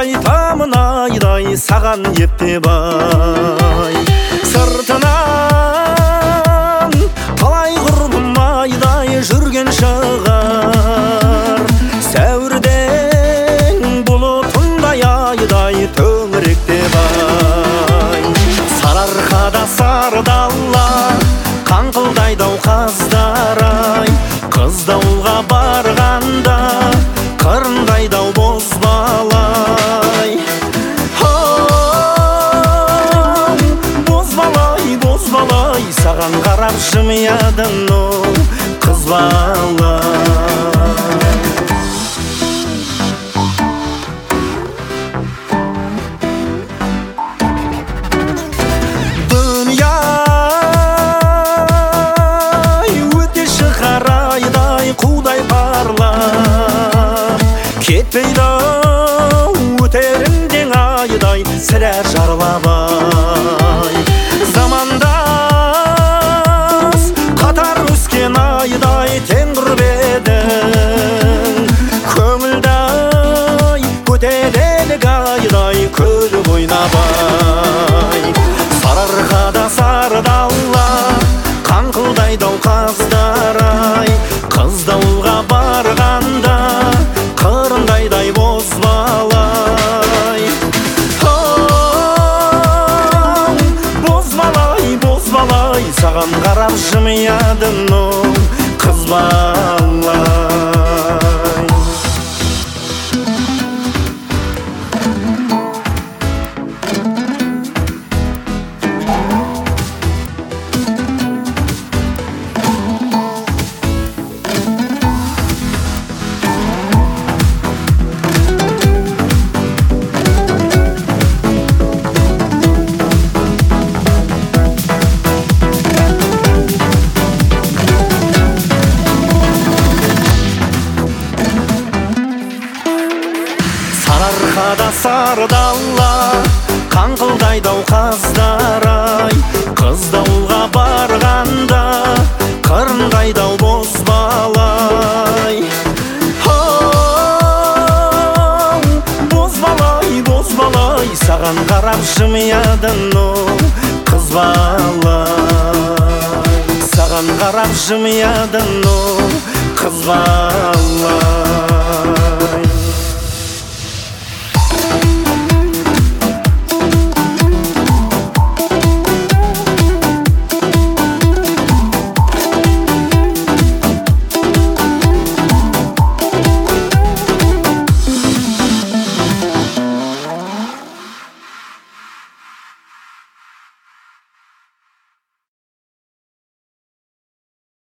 айтамын айдай саған ептеп ай. Сыртынан талай құрбым айдай жүрген шығар. Сәуірден бұлытындай айдай төңіректеп ай. Сарыарқада сары дала қаңқылдайды-ау қаздар ай. Қыздауылға барғанда қырындайды-ау бозбалай. Бозбалай, бозбалай, саған қарап жымиядың ол қыз балай. Қудай парлап кетпейді өтеріңден айдай сірә жарлабай. Замандас қатар өскен айдай тең құрып едің. Көңілдай көтерелік айдай күліп ойнабай. Сарыарқада сары дала қаңқылдайды-ау қаздар ай. Қыздауылға барғанда қырындайдай бозбалай. Бозбалай, бозбалай, саған қарап жымиядың ол қыз балай. Сарыарқада сары дала қаңқылдайды-ау қаздар ай. Қыздауылға барғанда қырындайды-ау бозбалай. Бозбалай, бозбалай, саған қарап жымиядың ол қыз балай. Саған қарап жымиядың ол қыз балай.